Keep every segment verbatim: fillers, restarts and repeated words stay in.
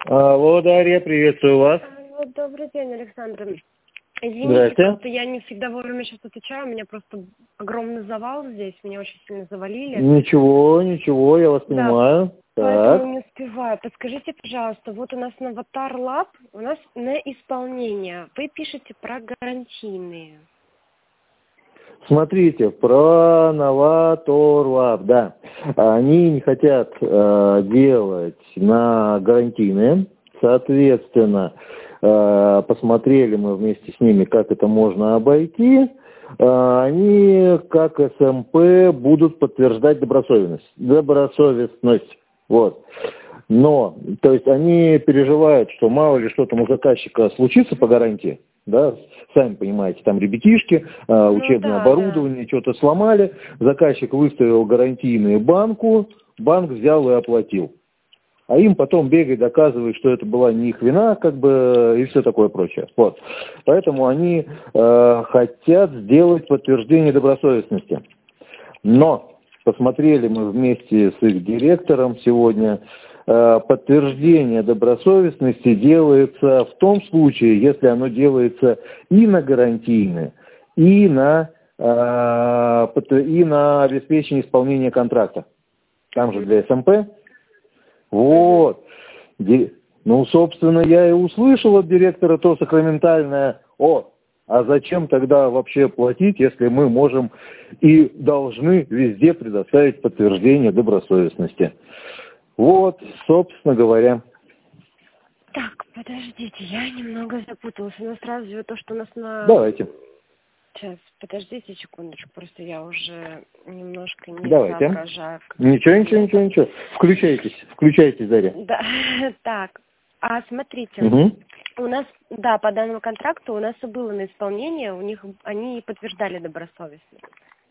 Алло, Дарья, приветствую вас. Вот, добрый день, Александр. Извините, просто я не всегда вовремя сейчас отвечаю, у меня просто огромный завал здесь, меня очень сильно завалили. Ничего, ничего, я вас понимаю. Да, так. поэтому не успеваю. Подскажите, пожалуйста, вот у нас на Avatar Lab, у нас на исполнение, вы пишете про гарантийные. Смотрите, про Novator Lab, да. Они не хотят э, делать на гарантийные, соответственно, э, посмотрели мы вместе с ними, как это можно обойти. Э, они, как эс эм пэ, будут подтверждать добросовестность. Добросовестность. Вот. Но, то есть они переживают, что мало ли что там у заказчика случится по гарантии, да, сами понимаете, там ребятишки, э, учебное ну, да, оборудование, да. что-то сломали, заказчик выставил гарантийную банку, банк взял и оплатил. А им потом бегает, доказывает, что это была не их вина, как бы, и все такое прочее. Вот. Поэтому они э, хотят сделать подтверждение добросовестности. Но посмотрели мы вместе с их директором сегодня, э, подтверждение добросовестности делается в том случае, если оно делается и на гарантийное, и на, э, и на обеспечение исполнения контракта. Там же для эс эм пэ. Вот. Ну, собственно, я и услышал от директора то сакраментальное: о, а зачем тогда вообще платить, если мы можем и должны везде предоставить подтверждение добросовестности? Вот, собственно говоря. Так, подождите, я немного запуталась. У нас разве то, что у нас на... Давайте. Сейчас, подождите секундочку, просто я уже немножко не Давайте. соображаю. Ничего, ничего, ничего, ничего. Включайтесь, включайтесь, Дарья. Да, так, а смотрите, угу. у нас, да, по данному контракту у нас и было на исполнение, у них, они подтверждали добросовестность.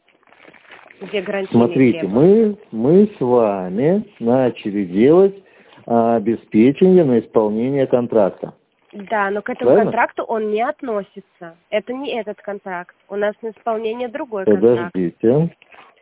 Где гарантийные Смотрите, мы, мы с вами начали делать а, обеспечение на исполнение контракта. Да, но к этому Правильно? контракту он не относится. Это не этот контракт. У нас на исполнение другой контракт. Подождите.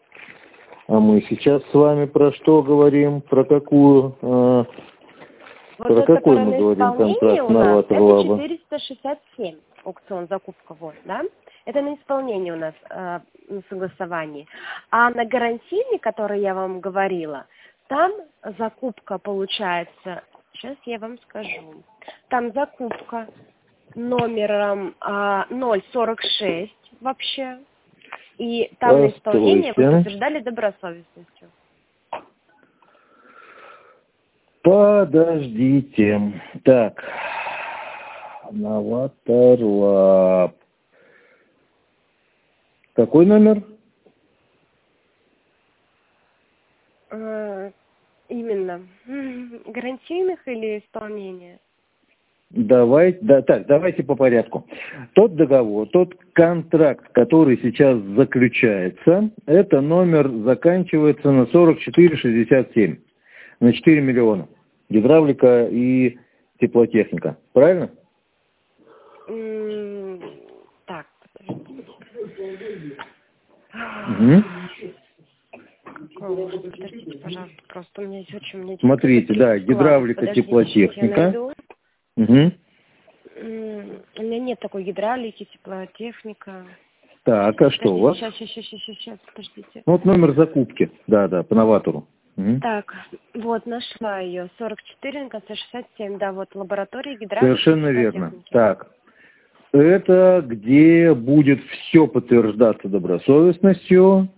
А мы сейчас с вами про что говорим? Про какую? Э, Вот про тот, какой который мы на говорим исполнение контракт у нас, Novator это Lab? четыреста шестьдесят семь аукцион, закупка, вот, да? Это на исполнение у нас э, на согласовании. А на гарантийный, который я вам говорила, там закупка получается, сейчас я вам скажу, там закупка номером э, ноль сорок шесть вообще, и там на исполнение вы подтверждали добросовестностью. Подождите. Так. Novator Lab. Какой номер? Э, именно. Гарантийных или исполнения? Давай, да, так, давайте по порядку. Тот договор, тот контракт, который сейчас заключается, это номер заканчивается на сорок четыре шестьдесят семь. На четыре миллиона. Гидравлика и теплотехника. Правильно? М, так, подождите. Угу. Какой ужас, подождите, пожалуйста, просто у меня здесь очень... Мне Смотрите, да, гидравлика, теплотехника. Угу. У меня нет такой гидравлики, теплотехника. Так, а что у вас? Сейчас, сейчас, сейчас, сейчас, сейчас, подождите. Вот номер закупки, да, да, по новатору. Угу. Так, вот, нашла ее. сорок четыре на конце шестьдесят семь, да, вот, лаборатория гидравлики. Совершенно верно. Так, это где будет все подтверждаться добросовестностью.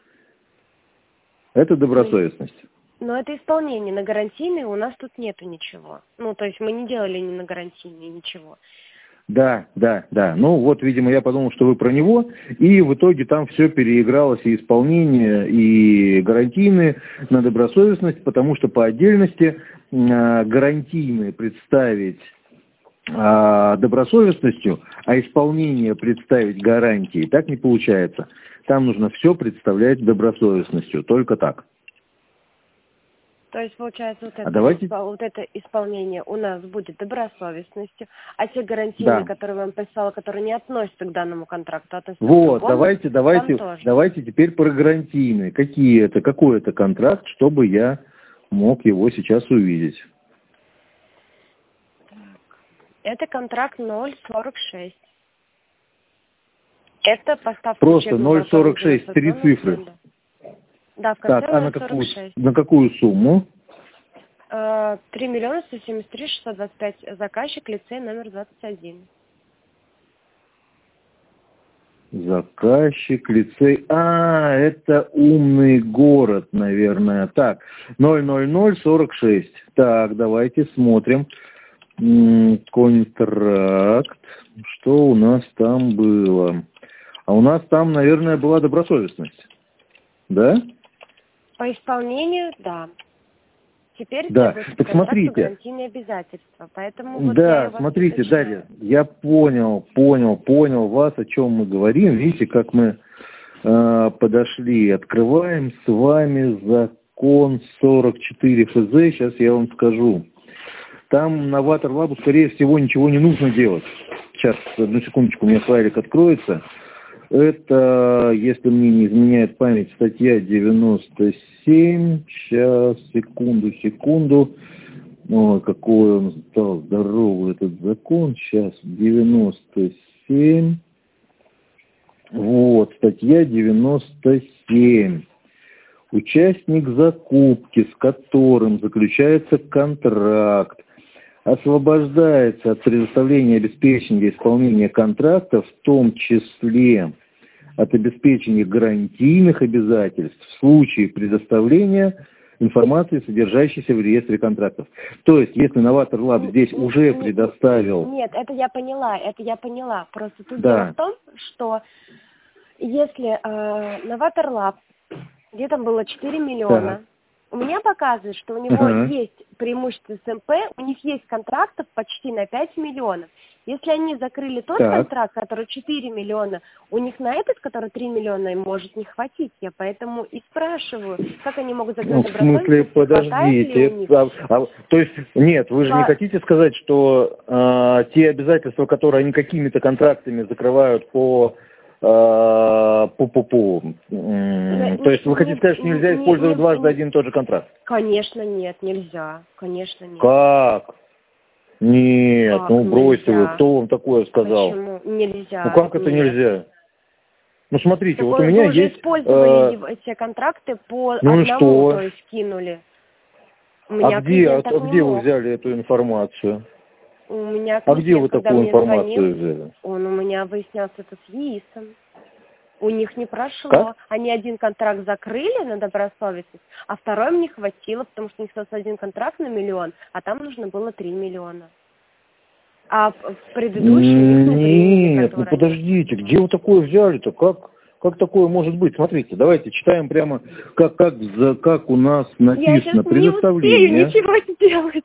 Это добросовестность. Но это исполнение. На гарантийный у нас тут нету ничего. Ну, то есть мы не делали ни на гарантийный ничего. Да, да, да. Ну, вот, видимо, я подумал, что вы про него, и в итоге там все переигралось, и исполнение, и гарантийные на добросовестность, потому что по отдельности э, гарантийные представить э, добросовестностью, а исполнение представить гарантией, так не получается. Там нужно все представлять добросовестностью, только так. То есть, получается, вот это, а давайте... испол... вот это исполнение у нас будет добросовестностью, а те гарантийные, да. которые вам писала, которые не относятся к данному контракту, относятся вот, к другому, давайте, давайте, давайте теперь про гарантийные. Какие это, какой это контракт, чтобы я мог его сейчас увидеть? Это контракт ноль сорок шесть. Это поставка Просто ноль сорок шесть, три цифры. Фонда. Да, в конце так, а на ноль сорок какую, шесть. на какую сумму? три миллиона сто семьдесят три шестьсот двадцать пять. Заказчик, лицей номер двадцать один. Заказчик, лицей. А, это умный город, наверное. Так, ноль ноль ноль сорок шесть. Так, давайте смотрим. Контракт. Что у нас там было? А у нас там, наверное, была добросовестность. Да? По исполнению, да. Теперь да. требуется Так смотрите. гарантийные обязательства. Поэтому вот да, я смотрите, Дарья, я понял, понял, понял вас, о чем мы говорим. Видите, как мы э, подошли. Открываем с вами закон сорок четыре эф зэ. Сейчас я вам скажу. Там на Waterlab, скорее всего, ничего не нужно делать. Сейчас, одну секундочку, у меня файлик откроется. Это, если мне не изменяет память, статья девяносто семь. Сейчас, секунду, секунду. Ой, какой он стал здоровый, этот закон. Сейчас, девяносто семь. Вот, статья девяносто семь. Участник закупки, с которым заключается контракт, освобождается от предоставления обеспечения исполнения контракта, в том числе от обеспечения гарантийных обязательств в случае предоставления информации, содержащейся в реестре контрактов. То есть, если Новатор Лаб здесь нет, уже нет, предоставил... Нет, это я поняла, это я поняла. Просто тут да. дело в том, что если э, Новатор Лаб, где там было четыре миллиона, Так. у меня показывает, что у него Ага. есть преимущество с эм пэ, у них есть контрактов почти на пять миллионов. Если они закрыли тот Так. контракт, который четыре миллиона, у них на этот, который три миллиона, им может не хватить. Я поэтому и спрашиваю, как они могут закрыть Ну, в смысле, подождите. А, а, то есть, нет, вы же По... не хотите сказать, что а, те обязательства, которые они какими-то контрактами закрывают по... по, по, по. Да, то есть вы хотите сказать, что нельзя не, использовать не, дважды не, один и тот же контракт? Конечно, нет, нельзя. Конечно, нет. Как? Нет, как ну бросьте нельзя? вы, кто вам такое сказал? Почему? Нельзя. Ну как это нет. нельзя? Ну смотрите, так вот у меня вы уже есть... использовали э... эти контракты по ну одному, что? то есть кинули. У а где, а, а где вы взяли эту информацию? У меня клиент, а где вы такую информацию звонил, взяли? Он у меня выяснялся это с ЕИСом. У них не прошло. Как? Они один контракт закрыли на добросовестность, а второй мне хватило, потому что у них остался один контракт на миллион, а там нужно было три миллиона. А в предыдущем их не Нет, ну подождите, где вы такое взяли-то? Как, как такое может быть? Смотрите, давайте читаем прямо, как, как, за, как у нас написано. Я предоставление. Не успею ничего сделать.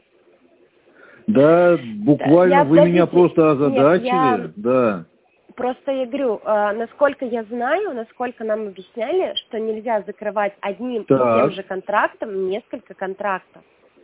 Да, буквально я, вы меня просто озадачили. Нет, я... Да. Просто я говорю, э, насколько я знаю, насколько нам объясняли, что нельзя закрывать одним так. и тем же контрактом несколько контрактов.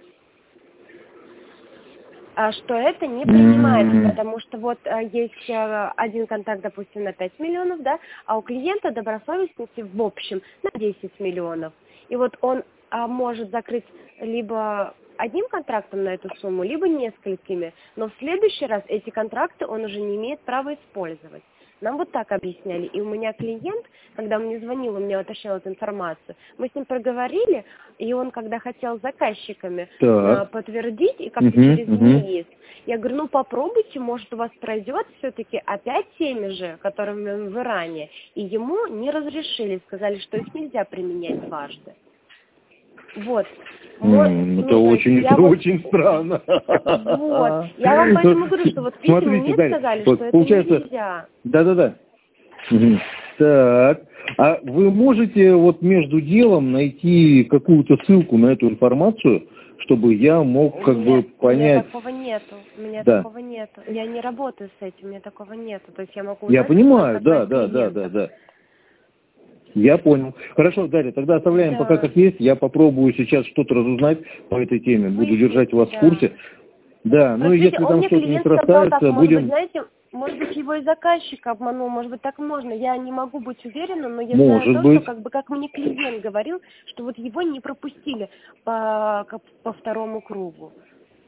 А что это не принимается, mm-hmm. потому что вот э, есть э, один контракт, допустим, на пять миллионов, да, а у клиента добросовестности в общем на десять миллионов. И вот он э, может закрыть либо одним контрактом на эту сумму, либо несколькими, но в следующий раз эти контракты он уже не имеет права использовать. Нам вот так объясняли. И у меня клиент, когда он мне звонил, он мне уточнял эту информацию, мы с ним проговорили, и он, когда хотел с заказчиками э, подтвердить, и как-то uh-huh, через uh-huh. ЕИС, я говорю, ну попробуйте, может у вас пройдет все-таки опять теми же, которыми вы ранее. И ему не разрешили, сказали, что их нельзя применять дважды. Вот. Mm, это ну, очень, это вот... очень странно. Вот. Я вам поэтому говорю, что вот видите, мне Дарья, сказали, вот, что получается... это нельзя. Да-да-да. Угу. Так. А вы можете вот между делом найти какую-то ссылку на эту информацию, чтобы я мог как нет, бы понять... У меня такого нету. У меня да. такого нету. Я не работаю с этим, у меня такого нету. То есть я могу... Я понимаю, да, да, да, да, да. Я понял. Хорошо, Дарья, тогда оставляем да. пока как есть. Я попробую сейчас что-то разузнать по этой теме. Буду Выяснить, держать вас да. в курсе. Да, ну и если там что-то не срастается, так, будем... Может быть, знаете, может быть, его и заказчик обманул, может быть, так можно. Я не могу быть уверена, но я может знаю то, быть. что, как бы, как мне клиент говорил, что вот его не пропустили по, по второму кругу.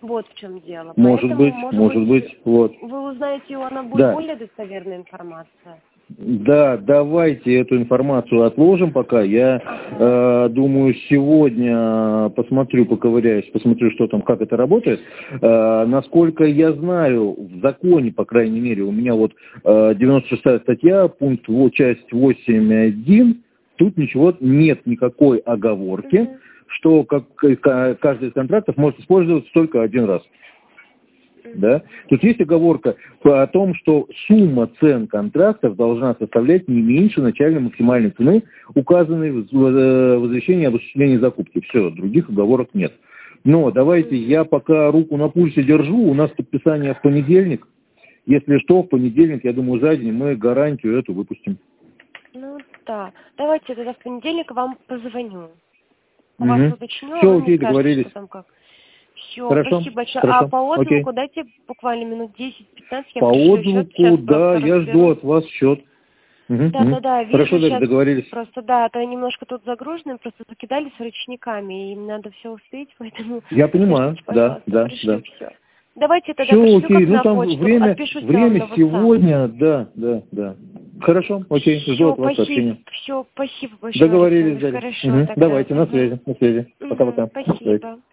Вот в чем дело. Может Поэтому, быть, может, может быть, быть, вот. вы узнаете, у она будет Да. более достоверная информация. Да, давайте эту информацию отложим пока. Я Ага. э, думаю, сегодня посмотрю, поковыряюсь, посмотрю, что там, как это работает. Э, насколько я знаю, в законе, по крайней мере, у меня вот э, девяносто шестая статья, пункт, вот, часть восемь один, тут ничего, нет никакой оговорки, Угу. что как, каждый из контрактов может использоваться только один раз. Да? Тут есть оговорка о том, что сумма цен контрактов должна составлять не меньше начальной максимальной цены, указанной в возвещении об осуществлении закупки. Все, других оговорок нет. Но давайте я пока руку на пульсе держу, у нас подписание в понедельник. Если что, в понедельник, я думаю, за день мы гарантию эту выпустим. Ну да. Давайте тогда в понедельник вам позвоню. У вас Угу. уточню, а Все, вы окей, мне скажете, договорились. что там как. Все, Хорошо, спасибо большое. А хорошо, по отзыву окей. дайте буквально минут десять-пятнадцать, я По пришлю счет, сейчас отзвуку, да, просто я жду разберусь. от вас счет. Угу, Да, угу. да, да, Хорошо, вижу Дарья, сейчас договорились. просто, да, то немножко тут загружены, просто закидали с ручниками, и им надо все успеть, поэтому Я понимаю, подождите, да, пожалуйста, да, пришлю да. все. Давайте тогда Все пришлю окей, как ну на там почту, время, отпишусь вам на время WhatsApp. сегодня, да, да, да. Хорошо, окей, жду Все, от вас спасибо, сообщения. все, спасибо большое, Договорились, Александр, Дарья. хорошо Угу. тогда. Давайте, на Угу. связи, на связи. Угу, Пока-пока. Давайте. спасибо.